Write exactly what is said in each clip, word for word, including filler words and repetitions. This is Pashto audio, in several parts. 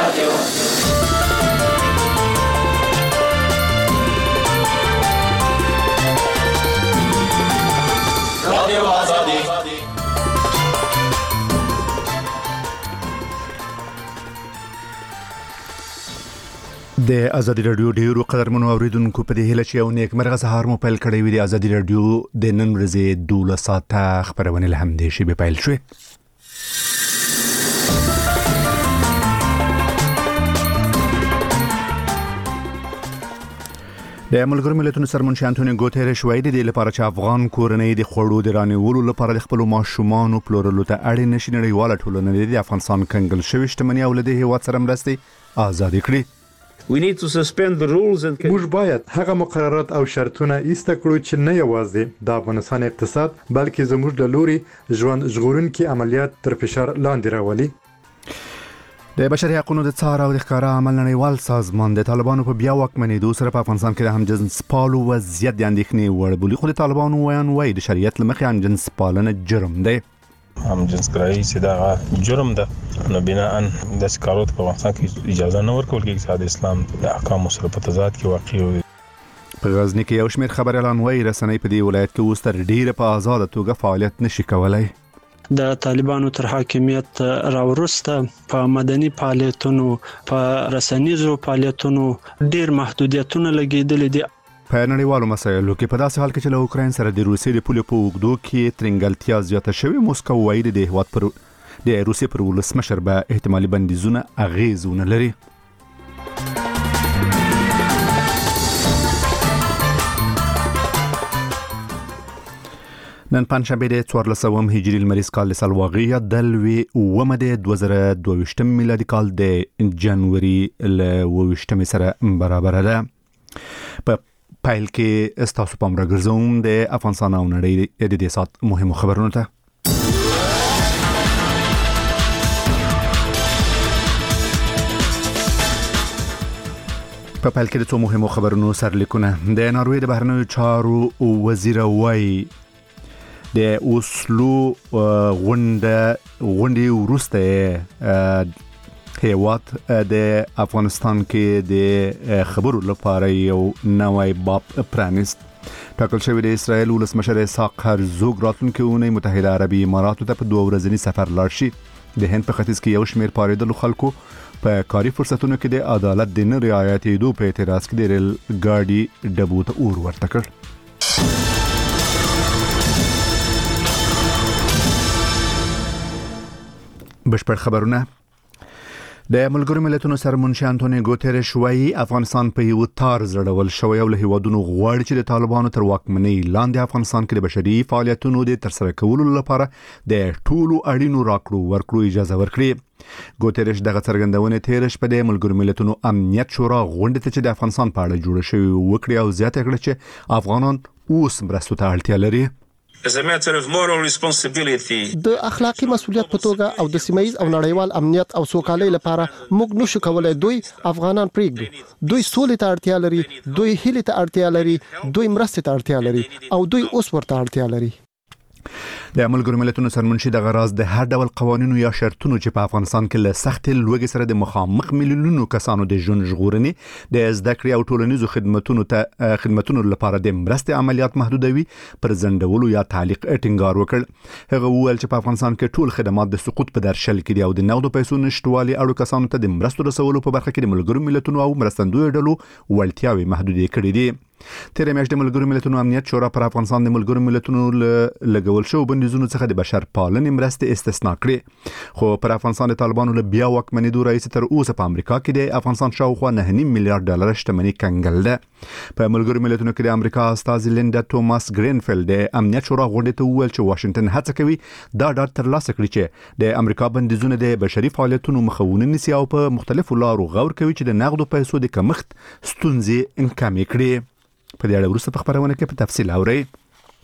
د ازادي رادیو ډیرو قدرمنو اوریدونکو په دې هیله چې یو نیک مرغه سهار مو پیل کړی وي. د ازادي رادیو د نن ورځې دولس ساعته خبرونه له همدې شی به پیل شوې. د ملګرو ملتونو سرمنشي انټونیو ګوتيريش وایي د لپاره چې افغان کورنۍ د خوړو د رانیولو لپاره د خپل ماشومان پلورلو ته اړین نشي نړیواله ټولنه د افغانستان کنګل شوی شتمنۍ او له هیواد سره مرستې آزاد کړي. موږ باید هغه مقررات او شرطونه ایسته کړو چې نه یوازې د افغانستان اقتصاد بلکې زموږ د لوري ژوند ژغورونکي عملیات تر فشار لاندې راولي. د بشري حقوقو د څار او د ښکارا عمل نړیوال سازمان د طالبانو په بیا واکمنېدو سره په افغانستان کې د همجنس پالو وضعیت د اندېښنې وړ بولي. خو د طالبانو وایي وایي د شریعت لمخې همجنس پالنه جرم دی. هم جنس ګرایي چې دا جرم ده، نو بناء د سکارات په افغانستان کې اجازه نه ورکول کېږي چې د اسلام د احکام سره په تضاد کې واقع وي. په غزنی کې یو شمېر خبر اعلان وایي رسنۍ په دې ولایت کې اوس تر ډیره په آزاد توګه فعالیت نشي کولای. د طالبانو تر حاکمیت راوروسته په مدني فعالیتونو په رسنیزو فعالیتونو ډیر محدودیتونه لګیدلې دي. په نړیوالو مسایلو کې په داسې حال کې چې له اوکراین سره د روسیې د پولې په اوږدو کې ترنګلتیا زیاته شوې، موسکو وایي د هیواد پر د روسیې پر ولسمشر به احتمالي بندیزونه اغیز ونه لري. نن پنځشنبه د څوارلسم هجري لمریز کال د سلواغې دلوي اومه د دوه زره دوه ویشت میلادي کال د جنوري ل اوویشتمې سره برابر ده. په پایل کې استاسو پام راګرځوم د افغانستان او نړۍ د دې سات مهمو خبرونو ته. په پایل کې د څو مهمو خبرونو سرلیکونه. د ناروې د بهرنیو چارو وزیر وایي د اوسلو غونډه غونډې وروسته هیواد د افغانستان کې د خبرو لپاره یو نوی باب پرانیست. ټاکل شوی د اسرائیل ولسمشر اسحاق هرزوګ راتلونکي اونۍ متحده عربي اماراتو ته په دوه ورځني سفر لاړ شي. د هند په ختیځ کې یو شمېر پارېدلو خلکو په کاري فرصتونو کې د عدالت د نه رعایتېدو په اعتراض کې د ریل ګاډي ډبو ته اور ورته کړ. بشپړ خبرونه. د ملګرو ملتونو سرمنشي انټونیو ګوتيريش وایي افغانستان په یو تار زړول شوی او له هیوادونو غواړي چې د طالبانو تر واکمنۍ لاندې افغانستان کې د بشري فعالیتونو د ترسره کولو لپاره د ټولو اړینو راکړو ورکړو اجازه ورکړي. ګوتيريش دغه څرګندونه تیر شپه د ملګرو ملتونو امنیت شورا غونډه ته چې د افغانستان په اړه جوړه شوې وکړي او زیاته کړه چې افغانان اوس مرستو ته اړتیا لري. د اخلاقی مسؤلیت په توګه او د سیمایي او نړیوال امنیت او سوکالۍ لپاره موږ نشو کولای دوی افغانان پریږدو. دوی سولې ته اړتیا لري، دوی هیلې ته اړتیا لري، دوی مرستې ته اړتیا لري او دوی اوس ورته اړتیا لري. د ملګرو ملتونو سرمنشي د غراز د هر ډول قوانینو یا شرطونو چې په افغانستان کې له سخت لوګي سره د مخامخ میلیونونو کسانو د ژوند ژغورنې د زده کړې او ټولنیزو خدماتو ته خدماتو لپاره د مرستې عملیات محدودوي پر ځندولو یا تعلیق ټینګار وکړ. هغه وویل چې په افغانستان کې ټول خدمات د سقوط په درشل کې دي او د نقدو پیسو نشټوالي اړو کسانو ته د مرستو رسولو په برخه کې د ملګرو ملتونو او مرستندوی ډلو وړتیاوي محدودې کړې دي. تیر میاشت د ملګرو ملتونو امنیت شورا پر افغانستان د ملګرو ملتونو لګول شو بندیزونو څخه د بشر پالنې مرستې استثنا کړې. خو پر افغانستان د طالبانو له بیا واکمنېدو راځي تر اوسه په امریکا کې د افغانستان شاوخوا نه نیم میلیارډ ډالر شتمنۍ کنګل ده. په ملګرو ملتونو کې د امریکا استاذ لیندا توماس ګرینفیلډ د امنیت شورا غونډې ته وویل چې واشنگټن هڅه کوي دا ډاډ ترلاسه کړي چې د امریکا بندیزونه د بشري فعالیتونو مخاونه نیسي او په مختلفو لارو غور کوي چې د نقدو پیسو د کمښت ستونزې کمې کړي. په دې اړه وروسته په خبرونه کې په تفصیل اورئ.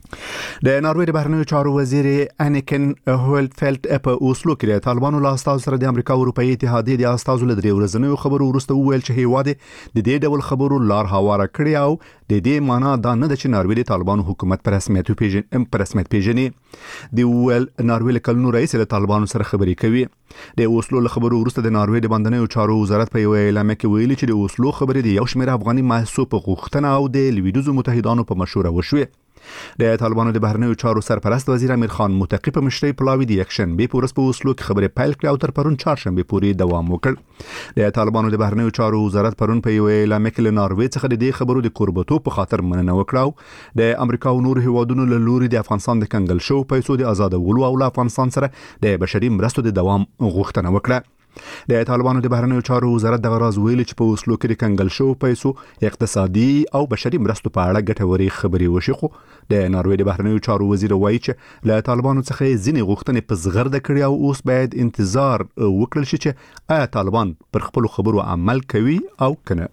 د ناروې د بهرنیو چارو وزیر انیکن هولفلت په اوسلو کې د طالبانو له استازو سره د امریکا او اروپאי اتحادیې د استازو له درې ورځنیو خبرو وروسته وویل چې هیواد د دې ډول خبرو لار هواره کړی او د دې معنا دا نه ده چې ناروې د طالبانو حکومت پر رسمیت پیژن پر رسمیت پیژني دی ول ناروې کلونو رئیس له طالبانو سره خبرې کوي د اوسلو له خبرو وروسته د ناروې د بندنیو چارو وزارت په یو اعلان کې ویلي چې د اوسلو خبرې د یو شمېر افغاني محسوب غوښتنه او د لویدیځو متحدانو په مشوره وشوه. د طالبانو د بهرنیو چارو سرپرست وزیر امیر خان متقی په مشرۍ پلاوی د یکشن به پورس په اوسلو کې خبرې پیل کړې او تر پرون چهارشنبه پورې دوام وکړ. د طالبانو د بهرنیو چارو وزارت پرون په یو اعلان کې له ناروې څخه د دې خبرو د قربتو په خاطر مننه وکړه. د امریکا او نور هیوادونو له لوري د افغانستان د کنګل شو پیسو د آزادولو او له افغانستان سره د بشري مرستو د دوام غوښتنه وکړه. د طالبانو د بهرنیو چارو وزارت د غراز ویلي چې په اوسلو کې د کنګل شو پیسو اقتصادي او بشري مرستو په اړه ګټوري خبرې وشي. خو د ناروې د بهرنیو چارو وزیر وایي چې له طالبانو څخه ځینې غوښتنې په زغرده کړي او اوس باید انتظار وکړل شي چې آیا طالبان پر خپل خبرو عمل کوي او کنه.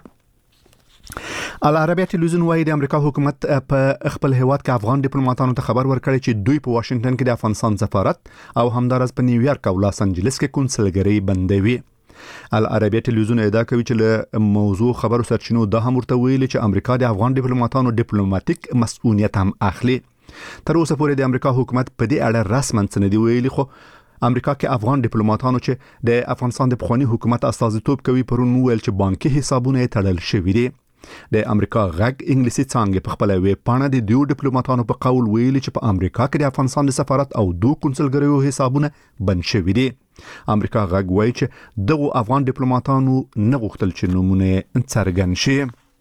العربیه ټلویزیون وايي د امریکا حکومت په خپل هیواد کې افغان ډیپلوماټانو ته خبر ورکړی چې دوی په واشنگټن کې د افغانستان سفارت او همدارس په نیویارک او لاس انجلس کې کونسلګري بندوي. العربیه ټلویزیون ادعا کوي چې له موضوع خبرو سرچینو دا هم ورته ویلي چې امریکا د افغان ډیپلوماټانو ډیپلوماټیک مسؤلیت هم اخلي. تر اوسه پورې د امریکا حکومت په دې اړه رسماً څه نه دی ویلي. خو امریکا کې افغان ډیپلوماټانو چې د افغانستان د پخوانی حکومت استازیتوب کوي پرون ویل چې بانکي حسابونه تړل شوي دي. د امریکا غږ انګلیسي څانګه په خپل ویب پاڼه د دوه ډیپلوماټانو په قول ویلي چې په امریکا کې د افغانستان د سفارت او دوه کونسلګریو حسابونه بند شوي دي. امریکا غږ وایي چې دغه افغان ډیپلوماټانو نه غوښتل چې نمونه څرګند شي.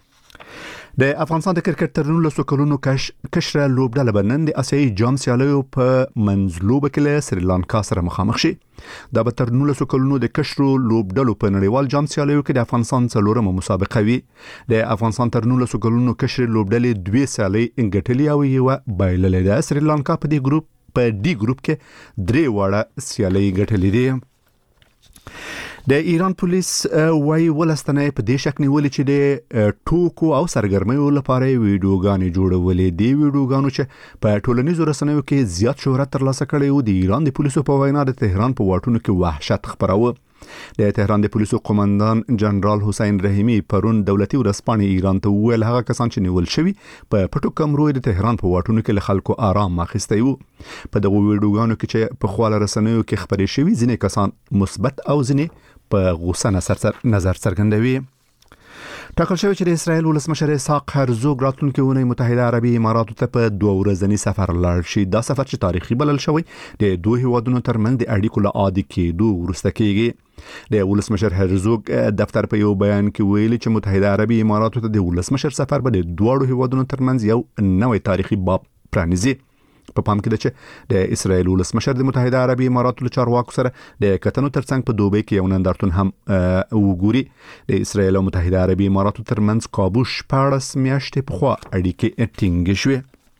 د افغانستان د کرکټ ترنو له سوکلونو کش کشره لوبډله بنن د اسیایي جام سیالیو په منځلوبه کې له سریلانکا سره مخامخ شي. دا به ترنو له سوکلونو د کشرو لوبډلو په نړیوال جام سیالیو کې د افغانستان څلورمه مسابقه وي. د افغانستان ترنو له سوکلونو کشر لوبډلې دوه سیالي انګټلې او یو بایللې ده. سریلانکا په دې ګروپ په ډي ګروپ کې درې وړه سیالي ګټلې دي. د ایران پولیس وايي ولستنه په دې شک نیولې چې د ټوکو او سرګرمیو لپاره ویډیوګانې جوړولې دي. ویډیوګانو چې په ټولنیزو رسنیو کې زیات شهرت ترلاسه کړی و د ایران د پولیسو په وینا د تهران په واټونو کې وحشت خپراوه. د تهران د پولیسو قومندان جنرال حسین رحیمی پرون دولتي ورځپاڼې ایران ته ویل هغه کسان چې نیول شوي په پټو کمرو د تهران په واټونو کې له خلکو آرام اخیستی وو. په دغه ویډیوګانو کې چې په خواله رسنیو کې خبرې شوي ځینې کسان مثبت او ځینې په غوسه نظر څرګندوي. ټاکل شوی چې د اسرایل ولسمشر اسحاق هرزوګ راتلونکي اونۍ متحده عربي اماراتو ته په دوه ورځنی سفر لاړ شي. دا سفر چې تاریخي بلل شوی د دوه هیوادونو ترمنځ د اړیکو له عادي کېدو وروسته کیږي. د ولسمشر هرزوګ دفتر په یو بیان کې ویلي چې متحده عربي اماراتو ته د ولسمشر سفر به د دوه هیوادونو ترمنځ یو نوې تاریخي باب پرانیزي. په پام کې ده چې د اسرایل ولسمشر د متحده عربي اماراتو له چارواکو سره د کتنو ترڅنګ په دوبۍ کې یو نندارتون هم وګوري. د اسرایل او متحده عربي اماراتو ترمنځ کابو شپاړس میاشتې پخوا اړیکې ټینګې شوې.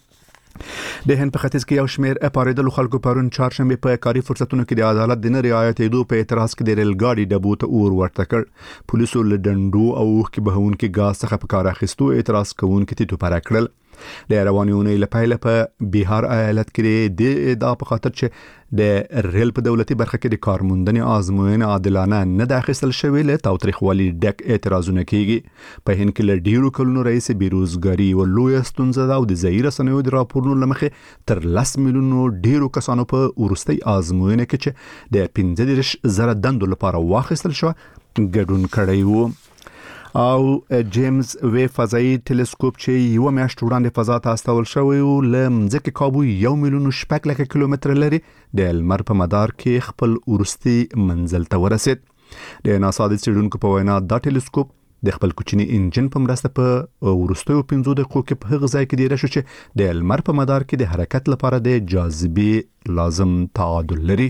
د هند په ختیځ کې یو شمېر اپاریدلو خلکو پرون چهارشنبه په کاري فرصتونو کې د عدالت د نه رعایتېدو په اعتراض کې د ریل ګاډي ډبو ته اور ورته کړ. پولیسو له ډنډو او اوښکې بهونکي ګاز څخه په کار اخیستو اعتراض کوونکي ټیټو پره کړل. د روانې اونۍ له پیله په بهار ایالت کې د ادعا په خاطر چې د ریل په دولتي برخه کې د کارموندنې آزموینه عادلانه نه د اخیستل شوې له تاوتریخوالي ډک اعتراضونه کیږي. په هند کې له ډیرو کلونو رئیس بیروزګاری او لوی ستونزه ده او د ځایي رسنیو د راپورونو له مخې تر لس میلیونو ډیرو کسانو په ورستۍ آزموینه کې چې د پنځه دېرش زره دندو لپاره واخیستل شو ګډون کړی وو. او جیمز ویب فضایي ټلسکوپ چې یو میاشت وړاندې فضا ته استول شوی و له مځکې کابو یو میلیون شپږ لکه کیلومتر لري د لمر په مدار کې خپل ورستي منزل ته ورسید. د ناسا د څېړونکو په وینا دا ټلسکوپ د خپل کوچني انجن په مرسته په ورستیو پنځو دقیقو کې په هغه ځای کې دیره شو چې د لمر په مدار کې د حرکت لپاره د جاذبې لازم تعادل لري.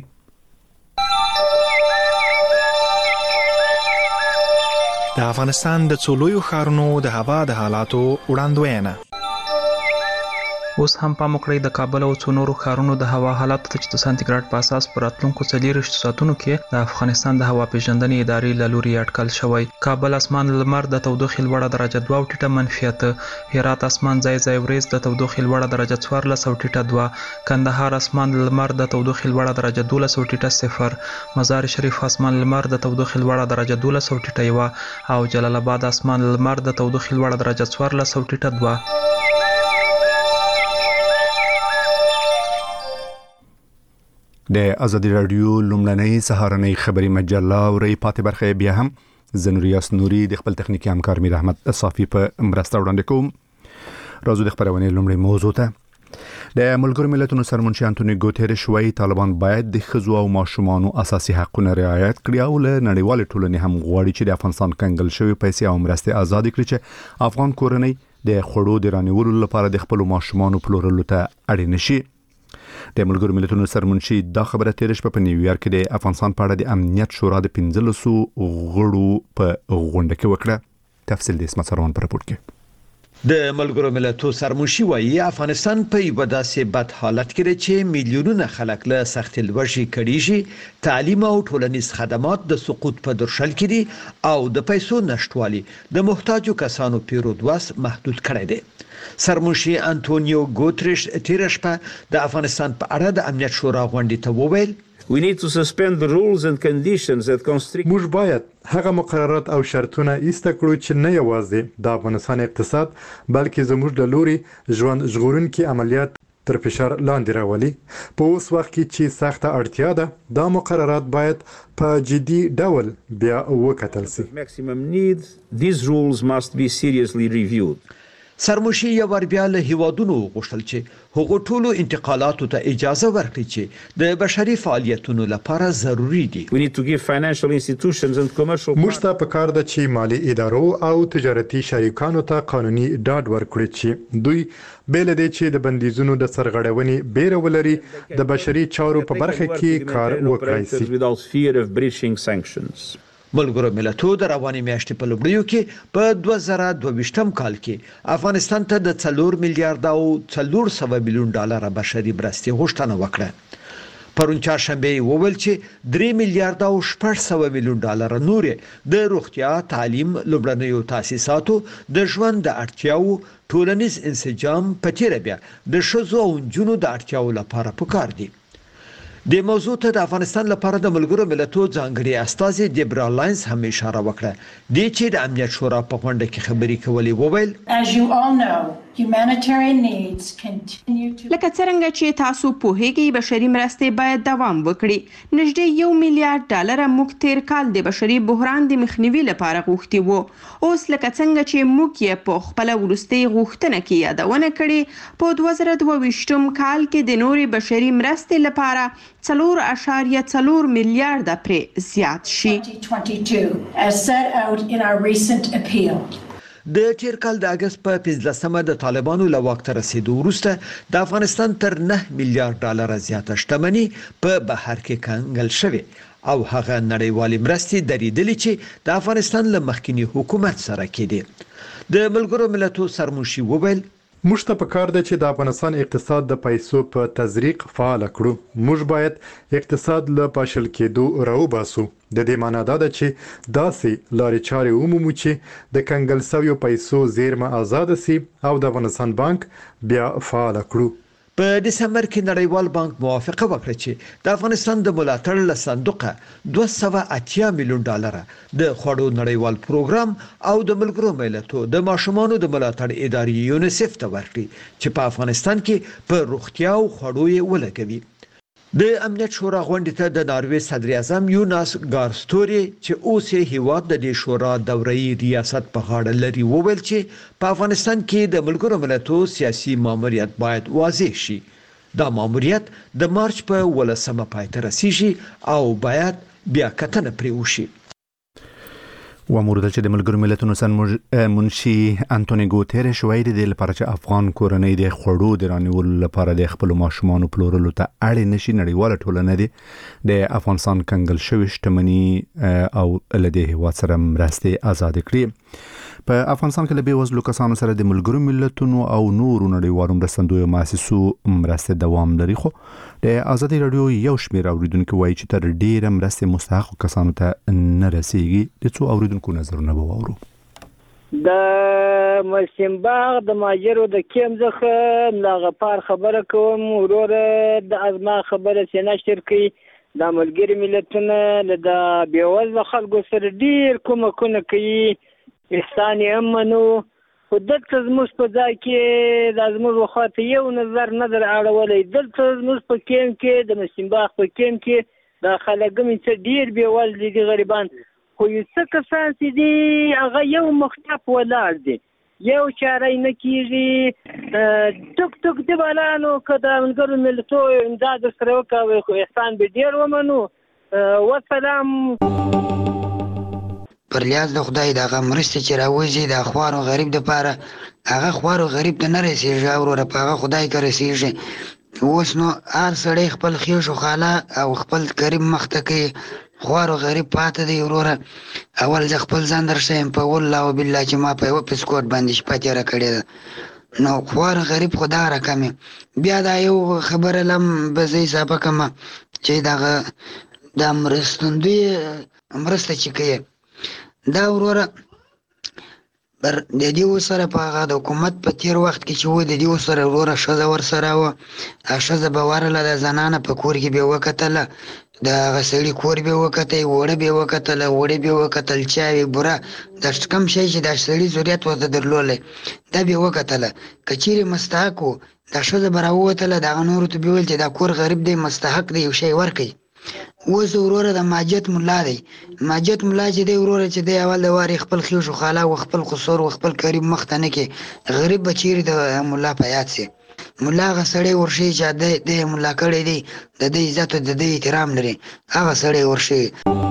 د افغانستان د څلورو ښارونو د هوا د حالاتو وړاندوینه. اوس هم په مکړی د کابل او څو نورو ښارونو د هوا حالات ته چې د سانتیګراډ په اساس پر راتلونکو څلور ساعتونو کې د افغانستان د هوا پیژندنې ادارې له لوري اټکل شوی. کابل اسمان لمر د تودوخې لوړه درجه دوه او ټیټه منفي اته، هرات اسمان ځای ځای وريځ د تودوخې لوړه درجه څوارلس او ټیټه دوه، کندهار اسمان لمر د تودوخې لوړه درجه دولس او ټیټه صفر، مزار شریف اسمان لمر د تودوخې لوړه درجه دولس او ټیټه یوه او جلال آباد اسمان لمر د تودوخې لوړه درجه څوارلس او ټیټه دوه. د ازادي رادیو لومړنۍ سهارنۍ خبري مجله او ری پاتې برخه بیا هم زنوریاس نوري د خپل تخنیکی همکار میر احمد صافي په مرسته وړاندې کوم. راځو د خبرونه لومړی موضوع ته. د ملګرو ملتونو سرمنشي انټونی ګوتيريش وايي طالبان باید د ښځو او ماشومانو اساسي حقوقونه رعایت کړي او له نړیوال ټولنې هم غواړي چې د افغانستان کنګل شوی پیسې او مرستې آزاد کړي چې افغان کورنۍ د خړو د رانیولو لپاره د خپل ماشومانو پلورلو ته اړین شي. د ملګرو ملتونو سرمنشي دا خبره تیرش په نیویارک کې د افغانستان په اړه د امنیت شورا د پنځلسو غړو په غونډه کې وکړه. تفصیل د اسمت سروان په راپور کې. د ملګرو ملتونو سرمنشي وايي افغانستان په یو داسې بد حالت کې دی چې میلیونونه خلک له سخت لوږې کړيږي، تعلیم او ټولنیز خدمات د سقوط په درشل کې دي او د پیسو نشټوالي د محتاجو کسانو پیرود واس محدود کړی دی. سرمنشي انټونیو ګوتریش تیر شپه د افغانستان په اړه د امنیت شورا غونډې ته وویل We need to suspend the rules and conditions that constrict موږ باید هغه مقررات او شرطونه ایسته کړو چې نه یوازې د افغانستان اقتصاد بلکې زموږ د لوري ژوند ژغورونکي عملیات تر فشار لاندې راولي. په اوس وخت کې چې سخته اړتیا ده دا مقررات باید په جدي ډول بیا وکتل شي. maximum needs these rules must be seriously reviewed. سرمنشي یو ور بیا له هیوادونو غوښتل چې هغو ټولو انتقالاتو ته اجازه ورکړي چې د بشري فعالیتونو لپاره ضروری دي. We need to give financial institutions and commercial موږ ته پکار ده چې مالی ادارو او تجارتي شریکانو ته قانوني ډاډ ورکړي چې دوی بل دي چې د بندیزونو د سرغړونې بیره ولري د بشري چارو په برخه کې کار وکړي شي without fear of breaching sanctions. ملګرو ملتونو د رواني میاشتې په لومړیو کې په دوه زره دوه ویشتم کال کې افغانستان ته د څلور میلیارډ او څلور سوه میلیون ډالر بشري مرستې غوښتنه وکړه. پرون چهارشنبه وویل چې درې میلیارډ او شپږ سوه میلیون ډالر نور د روغتیا، تعلیم، لومړنیو تاسیساتو، د ژوند د اړتیاو، ټولنیز انسجام په تیر بیا د ښځو او نجونو د اړتیاو لپاره پکار دي. د موضوع ته د افغانستان لپاره د ملګرو ملتونو ځانګړي استازي دیبرا لاینز هم اشاره وکړه. د چې د امنیت شورا په غونډه کې خبري کولې وویل As you all know, humanitarian needs continue to لکه څنګه چې تاسو پوهیږئ بشري مرستې باید دوام وکړي. نږدې یو میلیارډ ډالر موږ تیر کال د بشري بحران د مخنیوي لپاره غوښتي وو. اوس لکه څنګه چې موږ یې په خپل ورستي غوښتنه کې یادونه کړې په دوه زره دوه ویشتم کال کې د نوري بشري مرستې لپاره څلور اعشاریه څلور میلیارډ پرې زیات شي. twenty twenty-two as set out in our recent appeal. د تیر کال د اگست په پنځلسمه د طالبانو له واک ته رسیدو وروسته د افغانستان تر نه میلیارډ ډالر زیاته شتمنۍ په بهر کې کنګل شوې او هغه نړیوالې مرستې درېدلې چې د افغانستان له مخکنی حکومت سره کېدي. د ملګرو ملتونو سرمنشي وویل موږ ته پکار ده چې د افغانستان اقتصاد د پیسو په تزریق فعال کړو. موږ باید اقتصاد له پاشل کېدو راوباسو. د دې معنی دا ده چې داسې لارې چارې ومومو چې د کنګل شویو پیسو زیرمه آزاد سي او د افغانستان بانک بیا فعال کړو. په دسمبر کې نړیوال بانک موافقه وکړه چې د افغانستان د ملاتړ له صندوقه دوه سوه اتیا میلیون ډالر د خوړو نړیوال پروګرام او د ملګرو ملتونو د ماشومانو د ملاتړ ادارې یونیسف ته ورکړي چې په افغانستان کې په روغتیا او خوړو یې ولګوي. د امنیت شورا غونډې ته د ناروې صدر اعظم یوناس ګارستوري چې اوس یې هیواد د دې شورا دوري ریاست په غاړه لري وویل چې په افغانستان کې د ملګرو ملتونو سیاسي ماموریت باید واضح شي. دا ماموریت د مارچ په ولسمه پای ته رسیږي او باید بیا کتنه پرې وشي. و مورد چې د ملګرو ملتونو سرمنشي انټونی ګوتيريش وایي د لپاره چې افغان کورنۍ د خړو د رانیولو لپاره د خپل ماشومان پلورلو ته اړ نشي نړیواله ټولنه دي د افغانستان کنګل شوی شتمنۍ او لدې هیواد سره مرستې آزاد کړي. په افغانستان کې له بیوزلو کسانو سره د ملګرو ملتونو او نورو نړیوالو مرستندویو مؤسسو مرستې دوام لري، خو د ازادي رادیو یو شمېر اوریدونکو وایي چې تر ډیره مرستې مستحق کسانو ته نه رسیږي. د څو اوریدونکو نظرونه به واورو. د مسیمباغ د ماجرو د کیم ځخه لاغپار خبره کوم ورور د ازما خبره سینا شرکي د ملګری ملتونه د بیوزلو خلکو سره ډیر کومکونه کوي، احسان هم منو. خو دلته زموږ په ځای کې د زموږ وخت یو نظر نظر اړولې دلته زموږ په کیم کې د مسیمباغ په کیم کې د خلګم چې ډیر بیوزل دي غریبان، خو یو څه کسان چې دي هغه یو مختلف ولاړ دي، یو چاره نه کیږي. ټک ټک دی بالانو کدا ملګرو ملتو امداد سره وکوي، خو احسان به ډیر ومنو. والسلام. پرلیاز د خدای دغه مرسته چې راوځي د خوارو غریب د پاره، هغه خوارو غریب ته نه رسیږي او ور په هغه خدای کې رسیږي. اوس نو هر سړی خپل خیش او خاله او خپل کریم مخته کوي، خوارو غریب پاتې دی. وروره اول ځ خپل ځان درشم په والله او بالله چې ما په یو پسکوټ باندې شپه تیره کړې ده، نو خوار غریب خدا راکمه. بیا دا یو خبره لم بزې صاحب کما چې دغه د مرستندوی مرسته چې کوي دا وروره بر د دې سره په هغه د حکومت په تیر وخت کې چې و د دې سره وروره شزه ور سره و شزه به ورله د زنانه په کور کې به وکتله، د غسړي کور به وکتل، وړه به وکتل، وړه به وکتل، چاوي بوره د کم شي چې د شړي ضرورت وته درلولې دا به وکتل. کچيري مستحق د شزه براوته د نور ته به ول چې دا کور غریب دی مستحق دی یو شی ورکي. و زوروره د ماجت مولا دی، ماجت مولا چې دی وروره چې دی اول د واری خپل خيوش خاله او خپل قصور او خپل کریم مختنه کې غریب بچیر د مولا پیات سي. مولا غسړی ورشي چې د مولا کړي دی د دې عزت د دې احترام لري، هغه سړی ورشي.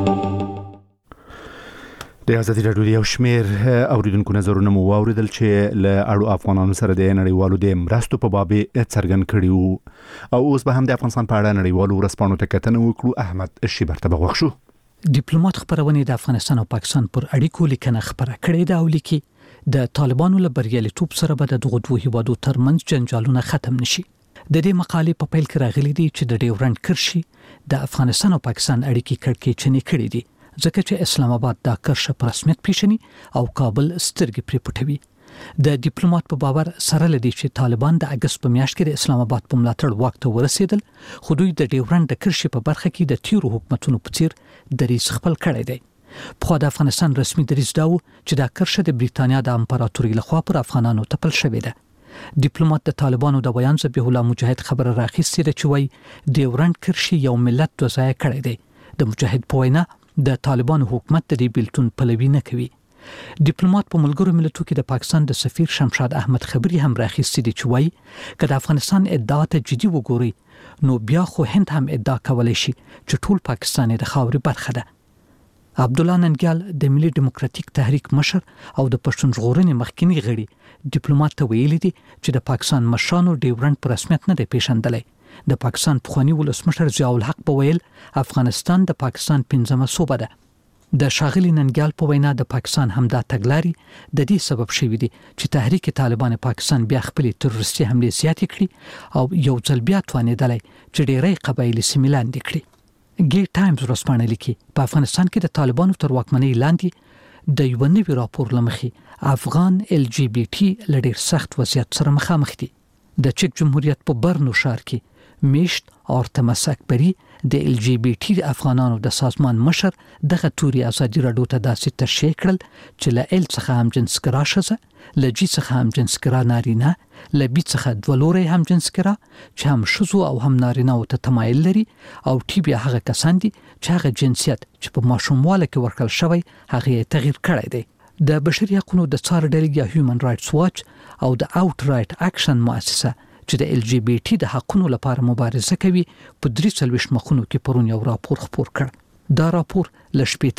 د ازادي رادیو یو شمېر اوریدونکو نظرونه مو واوریدل چې له اړو افغانانو سره د نړیوالو د مرستو په باب څرګند کړي او اوس به هم د افغانستان په اړه نړیوالو ورسپانو ته کتنه وکړو. احمد شیبر ته بغوښ شو. ډیپلوماټ خبرونه د افغانستان او پاکستان پر اړیکو لیکنه خبره کړې ده او لیکي د طالبانو له بریالیتوب سره به د دغه دوه هیوادو ترمنځ جنجالونه ختم نشي. د دې مقالې په پیل کې راغلي دي چې د ډیورنډ کرښې د افغانستان او پاکستان اړیکې کړکېچنې کړې دي ځکه چې اسلام آباد دا کرښه په رسمیت پیژني او کابل سترګې پرې پټوي. د ډیپلوماټ په باور سره لدی چې طالبان د اگست په میاشت کې د اسلام آباد په ملاتړ واک ته ورسېدل، خو دوی د ډیورنډ د کرښې په برخه کې د تیرو حکومتونو په څیر دریځ خپل کړی دی. په د افغانستان رسمي دریځ دا و چې دا کرښه د بریتانیا د امپراتورۍ لخوا پر افغانانو تپل شوې ده. ډیپلوماټ د طالبانو د بیان ذبیح الله مجاهد خبره راخیستې ده چې وایي ډیورنډ کرښې یو ملت دوه ځایه کړی دی. د مجاهد په وینا د طالبانو حکومت د دې بیلتون پلوي نه کوي. ډیپلوماټ په ملګرو ملتونو کې د پاکستان د سفیر شمشاد احمد خبري هم راخیستې دي چې وایي که د افغانستان ادعا ته جدي وګوري نو بیا خو هند هم ادعا کولای شي چې ټول پاکستان د خاورې برخه ده. عبد الله ننګیال د ملي ډیموکراتیک تحریک مشر او د پښتون ژغورنې مخکینی غړي ډیپلوماټ ته ویلي دي چې د پاکستان مشرانو ډیورنډ په رسمیت نه دی پیژندلی. د پاکستان پخوانی ولسمشر ضیاء الحق په ویل افغانستان د پاکستان پنځمه صوبه ده. د شاغلي ننګیال په وینا د پاکستان همدا تګلاري د دې سبب شوی دی چې تحریک طالبان پاکستان بیا خپل تروریستي حمله زیاتې کړي او یو ځل بیا توانېدلی چې ډېری قبایلی سیمې لاندې کړي. ګی ټایمز ورسپانه لیکي په افغانستان کې د طالبانو تر واکمنۍ لاندې د یو نوي راپور لمخې افغان ال جی بی ټي له ډېر سخت وضعیت سره مخامخ دي. د چک جمهوریت په برنو ښار کې میشت آرتمس اکبری د ال جی بی ټي افغانانو د سازمان مشر دغه توري ازادي راډیو ته داسې تشریح کړل چې له ال څخه هم جنسګرا شزه، له جی څخه هم جنسګرا نارینه، له بي څخه دولوري هم جنسګرا چې هم شزو او هم نارینه او ته تمایل لري، او ټي بیا هغه کسان دي چې هغه جنسیت چې په ماشومواله کې ورکړل شوی هغه تغییر کړی دی. د بشري حقوقو د څار ډلې هیومن رائټس واچ او د اوټ رائټ اکشن مؤسسه چې د ال جی بی ټي د حقونو لپاره مبارزه کوي په درې څلوېښت مخونو کې پرون یو راپور خپور کړ. دا راپور له شپېته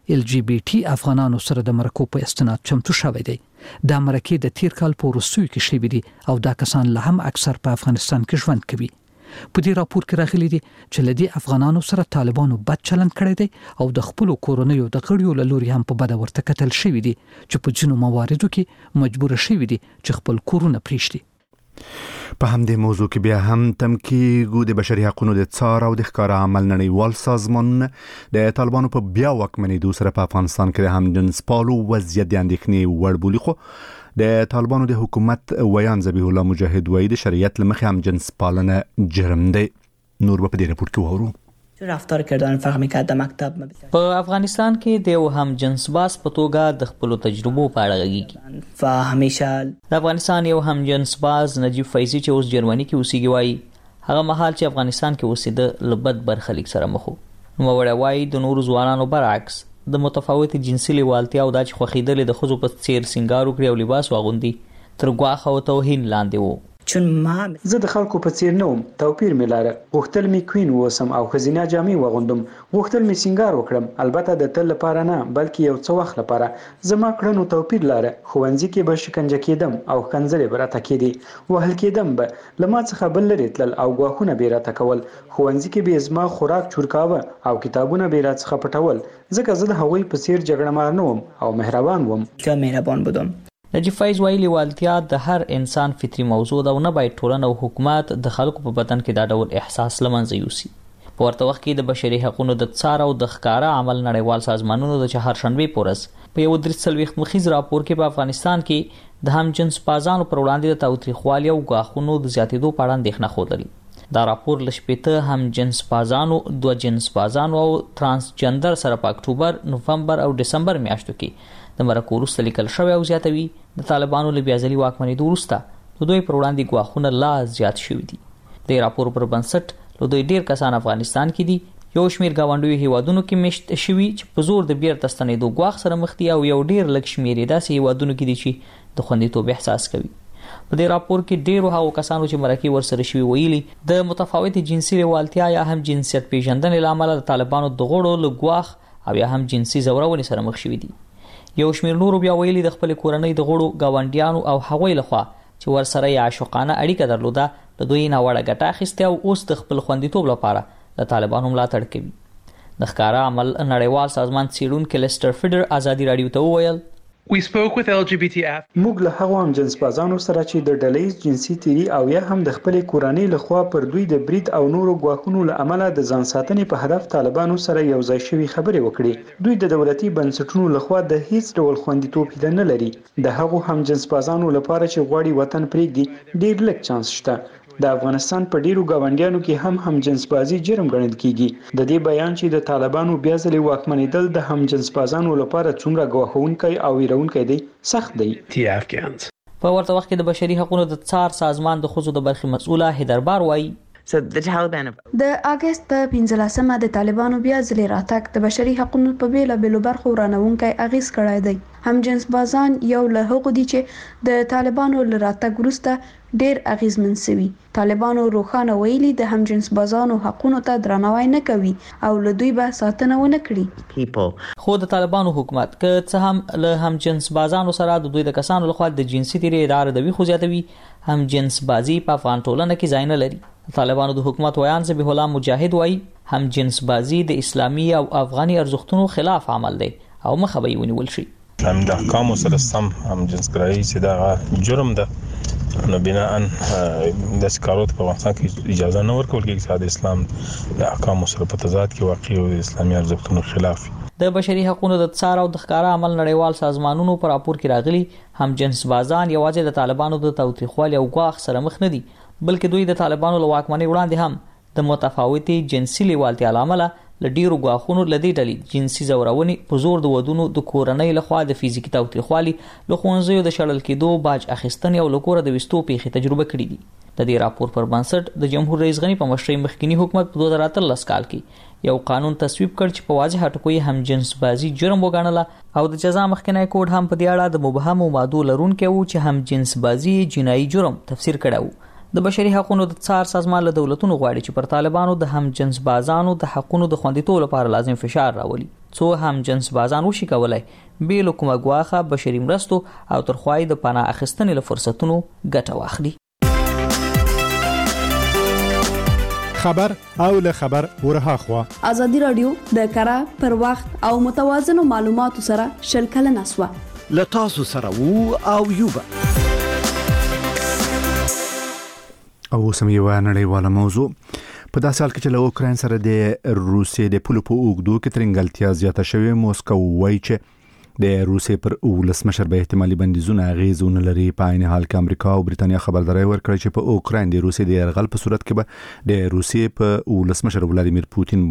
ال جی بي ټي افغانانو سره د مرکو په استناد چمتو شوی دی. د مرکې د تیر کال په وروستیو کې شوی دی او دا کسان له هم اکثر په افغانستان کې ژوند کوي. په دې راپور کې راغلي دي چې لدی افغانانو سره طالبانو بد چلند کړی دی او د خپل کورونیو د غړیو له لوري هم په بده ورته کتل شوی دي چې په ځینو مواردو کې مجبور شوی دي چې خپل کورونه پریږدي. په همدې موضوع کې بیا هم تمکیګو د بشري حقوقو د څار او د ښکارا عمل نړیوال سازمانونه د طالبانو په بیا واکمنېدو سره په افغانستان کې هم جنس پالو وضعیت د اندېښنې وړ بولي. خو د طالبانو د حکومت ویان ذبیح الله مجاهد وایي د شریعت لمخې هم جنس پالنه جرم دی. نور به په دې راپور کې وورو. رفتار کردن فهمی که در مکتب په افغانستان کې د یو هم جنس باز په توګه د خپل تجربو په اړه غږیږي. و همیشه د افغانستان یو هم جنس باز نجیب فیضی چې اوس جرمني کې اوسېږي وایي هغه مهال چې افغانستان کې اوسېده له بد برخلیک سره مخ وو. نوموړی وایي د نورو ځوانانو برعکس د متفاوت جنسي لیوالتیا او دا چې خوښېدلې د ښځو په څېر سینګار وکړي او لباس واغوندي تر ګواښ او توهین لاندې وو. چون ما زه د خلکو په څیر نه وم، توپیر مې لاره. غوښتل مې کوین ووسم او ښځینه جامې واغوندم، غوښتل مې سینګار وکړم، البته د تل لپاره نه بلکې یو څه وخت لپاره. زما کړنو توپیر لاره. ښوونځي کې به شکنجه کېدم او ښکنځلې به راته کېدې، وهل کېدم به، له ما څخه بل لرې تلل او ګواښونه به یې راته کول. ښوونځي کې به زما خوراک چورکاوه او کتابونه به یې راڅخه پټول، ځکه زه د هغوی په څیر جګړه مار نه وم او مهربان وم. ښه مهربان بودم. نجیب فیض وایي لیوالتیا د هر انسان فطري موضوع ده او نه باید ټولنه او حکومت د خلکو په بدن کې دا ډول احساس له منځه یوسي. په ورته وخت کې د بشري حقوقو د څار او د ښکارا عمل نړیوال سازمانونو د چهارشنبې په ورځ په یو درې څلوېښت مخیز راپور کې په افغانستان کې د هم جنس بازانو پر وړاندې د تاوتریخوالي او ګواښونو د زیاتېدو په اړه اندېښنه ښودلې. دا راپور له شپېته هم جنس بازانو، دوه جنس بازانو او ترانسجندر سره په اکتوبر، نوفمبر او دسمبر میاشتو کې د مرکو وروسته لیکل شوی او زیاتوي د طالبانو له بیا ځلي واکمنېدو وروسته د دوی پر وړاندې ګواښونه لا زیات شوي دي. د راپور پر بنسټ له دوی ډېر کسان افغانستان کې دي، یو شمېر ګاونډیو هیوادونو کې میشت شوي چې په زور د بیرته ستنېدو ګواښ سره مخ دي او یو ډېر لږ شمېر یې داسې هیوادونو کې دي چې د خوندیتوب احساس کوي. په دې راپور کې ډېرو هغو کسانو چې مرکې ورسره شوي ویلي د متفاوت جنسي لیوالتیا یا هم جنسیت پیژندنې له امله د طالبانو د غړو له ګواښ او یا هم جنسي ځورونې سره مخ شوي دي. یو شمېر نورو بیا ویلي د خپل کورنۍ د غړو، ګاونډیانو او هغوی لخوا چې ورسره یې عاشقانه اړیکه درلوده د دوی ناوړه ګټه اخیستې او اوس د خپل خوندیتوب لپاره د طالبانو ملاتړ کوي. د ښکارا عمل نړیوال سازمان څېړونکي لیسټر فیډر ازادي راډیو ته وویل We spoke with L G B T F. موږ له هغو هم جنس بازانو سره چې د ډلهییز جنسي تیري او یا هم د خپلې کورنۍ لخوا پر دوی د برید او نورو ګواښونو له امله د ځان ساتنې په هدف طالبانو سره یو ځای شوي خبرې وکړې. دوی د دولتي بنسټونو لخوا د هیڅ ډول خوندیتوب هیله نه لري. د هغو هم جنس بازانو لپاره چې غواړي وطن پرېږدي ډېر لږ چانس شته. د افغانستان په ډیرو گاونډیانو کې هم هم جنس بازي جرم ګڼل کیږي. د دې بیان چې د طالبانو بیا ځلې واکمنېدل د هم جنس بازانو لپاره څومره ګواښونکی او ویرونکی دی سخت دی. په ورته وخت کې د بشري حقوقو د څار سازمان د ښځو د برخې مسؤله هیدربار وایي د اگست په پنځلسمه د طالبانو بیا ځلې راتګ د بشري حقوقو په بیلابېلو برخو ورانوونکی اغیز کړی دی. هم جنس بازان یو له هغو دي چې د طالبانو له راتګ وروسته ډېر اغیزمن شوي. طالبانو روښانه ویلي د هم جنس بازانو حقوقو ته درناوی نه کوي او له دوی به ساتنه ونه کړي. خو د طالبانو حکومت که څه هم له هم جنس بازانو سره د دوی د کسانو لخوا د جنسي تیري اداره دوي خو زیاتوي، هم جنس بازي په افغان ټولنه کې ځای نه لري. طالبانو د حکومت ویان ذبیح الله مجاهد وایي هم جنس بازي د اسلامي او افغاني ارزښتونو خلاف عمل دی او مخه به یې ونیول شي. هم د احکامو سره سم هم جنس ګرایي چې دا جرم ده، نو بنا ان د سکاروت په افغانستان کې اجازه نه ورکول کېږي چې د اسلام د احکامو سره په تضاد کې واقع او د اسلامي ارزښتونو خلاف. د بشري حقوقو د څار او د ښکارا عمل نړیوال سازمانونو پر راپور کې راغلي هم جنس بازان یوازې د طالبانو د تاوتریخوالي او ګواښ سره مخ نه دي، بلکې دوی د طالبانو له واکمنۍ وړاندې هم د متفاوتي جنسي لیوالتیا له امله له ډیرو ګواښونو له دې ډلې جنسي ځورونې په زور د ودونو د کورنۍ لخوا د فزیکي تاوتریخوالي له ښوونځیو د شړل کېدو، باج اخیستنې او له کوره د ویستو پیښې تجربه کړي دي. د دې راپور پر بنسټ د جمهور رئیس غني په مشرۍ مخکنی حکومت په دوه زره اتلس کال کې یو قانون تصویب کړ چې په واضح ټکو هم جنس بازي جرم وګڼله او د جزا مخکنی کوډ هم په دې اړه د مبهمو مادو لرونکي وو چې هم جنس بازي جنایي جرم تفسیر کړو. د بشري حقوقو د څار سازمان له دولتونو غواړي چې پر طالبانو د هم جنس بازانو د حقوقو د خوندیتوب لپاره لازم فشار راولي. څو هم جنس بازان وشي کولای بیل کومه غواخه بشري مرستو او ترخوای د پناه اخیستنې له فرصتونو ګټه واخلي. خبر او له خبر ورها خوا ازادي رادیو د کara پر وخت او متوازنو معلوماتو سره شلکل نسوه لتاسو سره وو او یوبا او سم یو نړیواله موضوع په داسې حال کې چې له اوکراین سره د روسیې د پولو په اوږدو کې ترنګلتیا زیاته شوې، موسکو وایي چې د روسیې پر ولسمشر به احتمالي بندیزونه اغیزونه لري. په عین حال کې امریکا او بریتانیا خبرداري ورکړه چې په اوکراین د روسیې د یرغل په صورت کې به د روسیې په ولسمشر ولادیمیر پوتین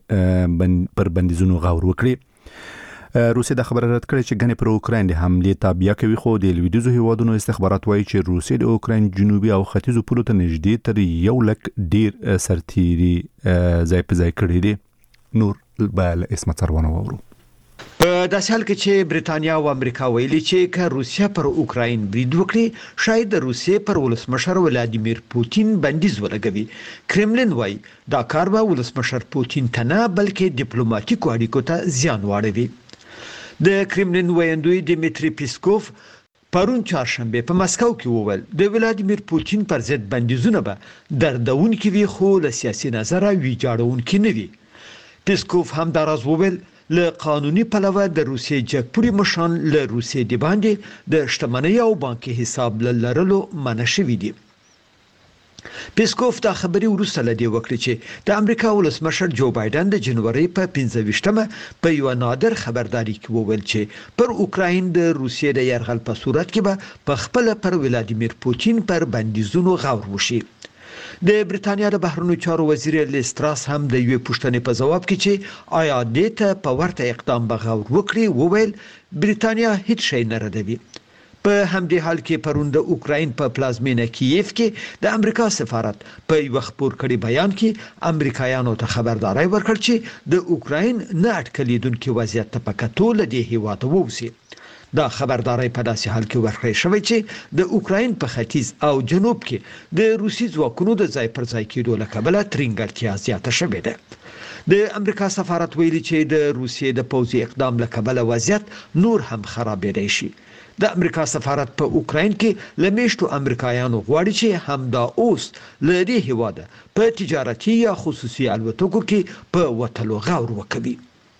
باندې پر بندیزونو غور وکړي. روسیې د خبر رد کړی چې غنې پر اوکراین د حملې تابع کوي، خو د لویدیځو هیوادونو استخبارات وایي چې روسیې د اوکراین جنوبي او ختیځو پولو ته نږدې تر یو لک ډیر سرتیري ځای په ځای کړی دي. نور بل اسمه څرونه وورو. په داسې حال کې چې بریتانیا او امریکا ویلي چې که روسیا پر اوکراین برید وکړي شاید د روسیې پر ولسمشر ولادیمیر پوتین بندیز ولګوي. کرملین وایي دا کار به ولسمشر پوتین ته نه بلکې ډیپلوماټیکو اړیکو ته زیان واړوي. د کرملین ویاندوی دیمیتری پیسکوف پرون چهارشنبه په مسکو کې وویل د ولادیمیر پوتین پر ضد بندیزونه به دردونکي وي خو له سیاسي نظره ویجاړونکي نه وي. پیسکوف هم دا راز وویل له قانوني پلوه د روسیې جګپوري مشان له روسیې د باندې د شتمنۍ او بانکي حساب لرلو منع شوی دي. پیسکوف دا خبري وروسته لدی وکړي چې د امریکا ولسمشر جو بایدن د جنوري په پنځه ویشتمه په یو نادر خبرداري کې وویل چې پر اوکراین د روسیې د یرغل په صورت کې به په خپل پر ولادیمیر پوتین پر بندیزونو غور وشي. د بریتانیا د بهرنیو چارو وزیر لیستراس هم د یوې پوښتنې په جواب کې چې آیا دې ته په ورته اقدام به غور وکړي وویل بریتانیا هیڅ شی نه ردوي. په همدې حال کې پرون د اوکراین په پلازمینه کیف کې د امریکا سفارت په یو خبر کړي بیان کې امریکایانو ته خبرداري ورکړ چې د اوکراین نه اټکلیدونکو وضعیت ته پکاتول دي هیواد ووسی. دا خبرداري په داسې حال کې ورکړی شوی چې د اوکراین په ختیځ او جنوب کې د روسي ځواکونو د ځای پر ځای کېدو له کبله ترنګلتیا زیاته شوې ده. د امریکا سفارت ویلي چې د روسیې د پوځي اقدام له کبله وضعیت نور هم خرابېدای شي. د امریکا سفارت په اوکراین کې لمیشتو امریکایانو غواړي چې همدا اوس له دې هیواده په تجارتي یا خصوصي الوتکو کې په وټلو غور وکړي.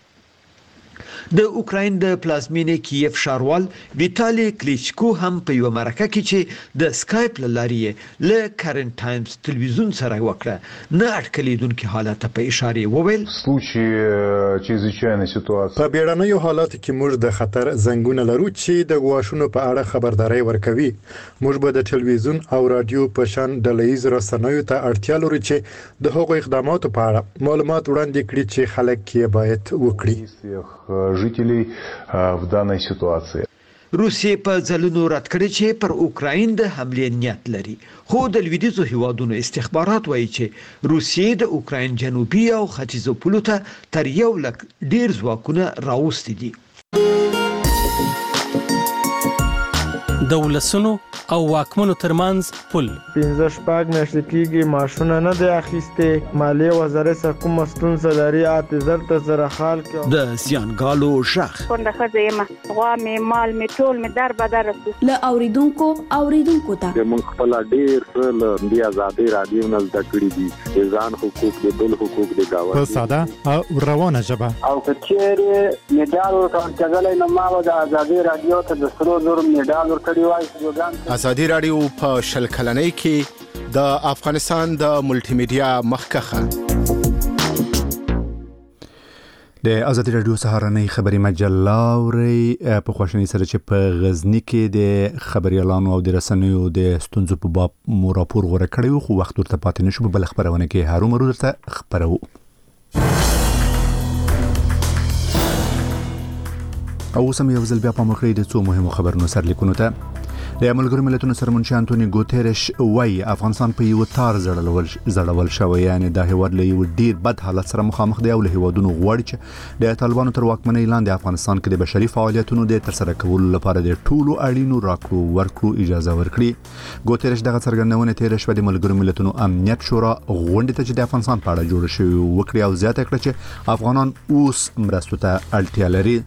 د اوکراین د پلازمینې کیف شاروال ویتالی کلیچکو هم په یو مرکه کې چې د سکایپ لارې له کرنٹ ټایمز تلویزیون سره وکړه نه اټکلیدونکو حالت په اشاره وویل په بیړنیو حالاتو کې موږ د خطر زنګونه لرو چې د غواښونو په اړه خبرداري ورکوي. موږ به د تلویزیون او رادیو په شان ډلهیز رسنیو ته اړتیا لرو چې د هغو اقداماتو په اړه معلومات وړاندې کړي چې خلک یې باید وکړي. жителей в данной ситуации. روسیې په ځلونو رد کړی چې پر اوکراین د حملې نیت لري، خو د لویدیځو هیوادونو استخبارات وایي چې روسیې د اوکراین جنوبي او ختیځو پولو ته تر یو لک ډیر ځواکونه راوستي دي. د ولسونو او واکمنو ترمنځ پل پنځه شپږ میاشتې کېږي ماشونه نه دی اخیستې، مالیې وزارت څخه کومه ستونزه لري اته زر ته زره خال کې د زیانګالو شخ څنګه ښځه یم غوا مې مال مې ټول مې در بدر رسو له اوریدونکو اوریدونکو ته موږ خپل ډیر څه له بیا آزادي رادیو نه زده کړی دي، ځان حقوق د بل حقوق د گاوه په ساده او روانه ژبه او کچېره میډال ورکړل کېدل نو ما د آزادي رادیو ته د سرو زر میډال ورکړی وای. آزادي رادیو په شل کلنۍ کې د افغانستان د ملټي میډیا مخکخه د آزادي رادیو سهارنۍ خبري مجله اوري په خوښنۍ سره چې په غزنی کې د خبريالانو او د رسنیو د ستونزو په باب مو راپور غوړه کړی، خو وخت ورته پاتې نشو. په بل خبرونه کې هارون مرو درته خبرو. او سم یو ځل بیا په مخکې د څو مهمو خبرونو سر لیکونو ته د ملګرو ملتونو سرمنشي انټونی ګوتيرش وايي افغانستان په یو تار زړول زړول شوی، یعنی د هیواد له یو ډیر بد حالت سره مخامخ دی او له هیوادونو غواړي چې د طالبانو تر واکمنۍ لاندې افغانستان کې د بشري فعالیتونو د ترسره کولو لپاره د ټولو اړینو راکړو ورکړو اجازه ورکړي. ګوتيرش دغه څرګندونه تیر شوه د ملګرو ملتونو امنیت شورا غونډه ته چې د افغانستان په اړه جوړ شوی وکړي او زیاته کړه چې افغانان اوس مرستو ته اړتیا لري.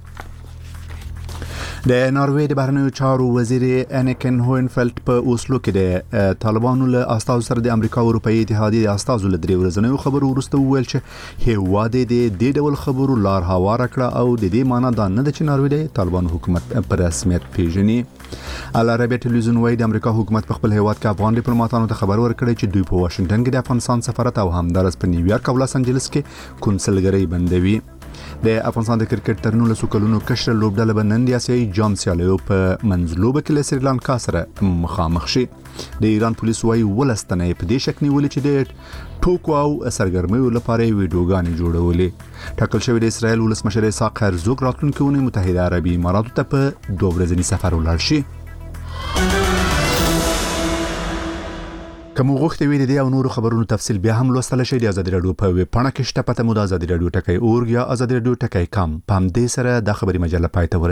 د ناروې د بهرنیو چارو وزیر انیکن هوینفلد په اوسلو کې د طالبانو له استازو سره د امریکا او اروپאי اتحادیې د استازو له درې ورځنیو خبرو وروسته وویل چې هیواد د دې ډول خبرو لار هواره کړه او د دې معنی دا نه ده چې ناروې د طالبانو حکومت په رسمیت پیژني. العربیه ټلویزیون وايي د امریکا حکومت په خپل هیواد کې افغان ډیپلوماټانو ته خبر ورکړی چې دوی په واشنگټن کې د افغانستان سفارت او همدارس په نیویارک او لاس انجلس کې کونسلګرۍ بندوي. د افغانستان د کرکټ تر نولسو کلونو کشر لوبډله به نن د اسیایي جام سیالیو په منځلوبه کې له سریلانکا سره مخامخ شي. د ایران پولیس وايي ولستنه په دې شک نیولې چې د ټوکو او سرګرمیو لپاره ویډیوګانې جوړولې. ټاکل شوی د اسرائیل ولسمشر اسحاق هرزوګ راتلونکي اونۍ متحده عربي اماراتو ته په دوه ورځني سفر ولاړ شي. کوم غوښتي وي د دې او نورو خبرونو تفصیل بیا هم لوستل شي د آزادي رادیو په ویب پاڼه کې شته. پته مو د آزادي رادیو ټکی اورګ یا آزادي رادیو ټکی کام په همدې سره د خبري مجله پای ته